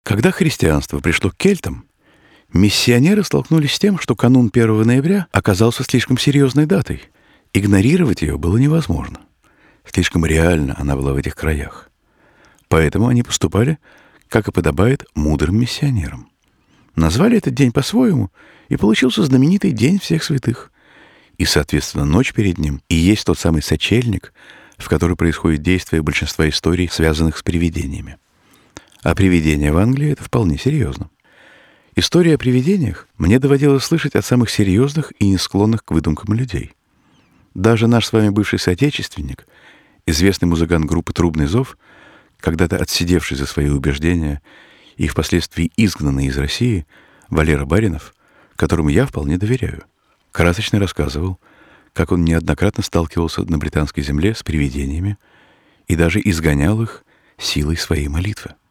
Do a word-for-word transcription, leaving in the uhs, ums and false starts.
Когда христианство пришло к кельтам, миссионеры столкнулись с тем, что канун первого ноября оказался слишком серьезной датой. Игнорировать ее было невозможно. Слишком реально она была в этих краях. Поэтому они поступали, как и подобает мудрым миссионерам. Назвали этот день по-своему, и получился знаменитый День всех святых. И, соответственно, ночь перед ним и есть тот самый сочельник, в который происходит действие большинства историй, связанных с привидениями. А привидения в Англии — это вполне серьезно. История о привидениях мне доводилось слышать от самых серьезных и не склонных к выдумкам людей. Даже наш с вами бывший соотечественник, известный музыкант группы «Трубный зов», когда-то отсидевший за свои убеждения и впоследствии изгнанный из России, Валера Баринов, которому я вполне доверяю, красочно рассказывал, как он неоднократно сталкивался на британской земле с привидениями и даже изгонял их силой своей молитвы.